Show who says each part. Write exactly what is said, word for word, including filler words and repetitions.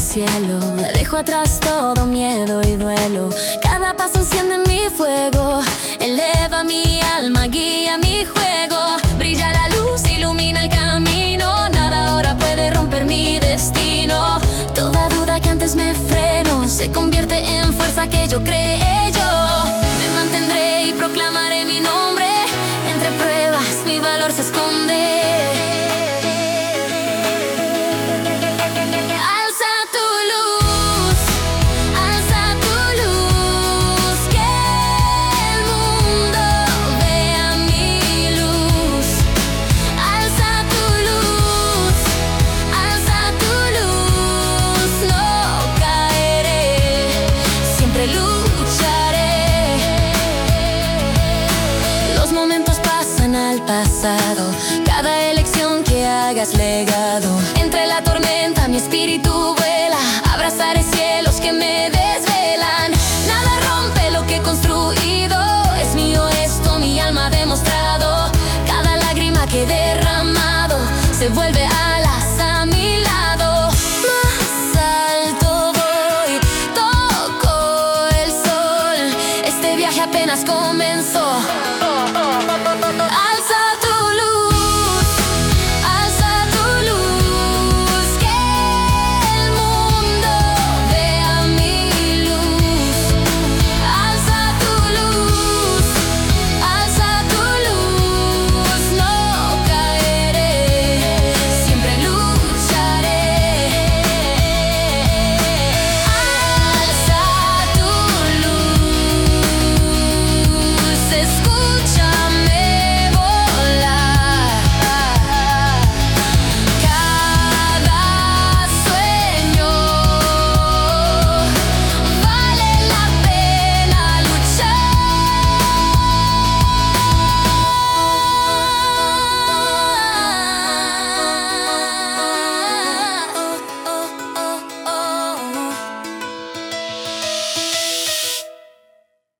Speaker 1: cielo. Dejo atrás todo miedo y duelo. Cada paso enciende mi fuego, eleva mi alma, guía mi juego. Brilla la luz, ilumina el camino. Nada ahora puede romper mi destino. Toda duda que antes me frenó se convierte en fuerza que yo creé yo. Me mantendré y proclamaré mi nombre. Entre pruebas mi valor se esconde. Pasado, cada elección que hagas legado. Entre la tormenta mi espíritu vuela, abrazaré cielos que me desvelan. Nada rompe lo que he construido, es mío esto, mi alma ha demostrado. Cada lágrima que he derramado se vuelve alas a mi lado. Más alto voy, toco el sol, este viaje apenas comenzó.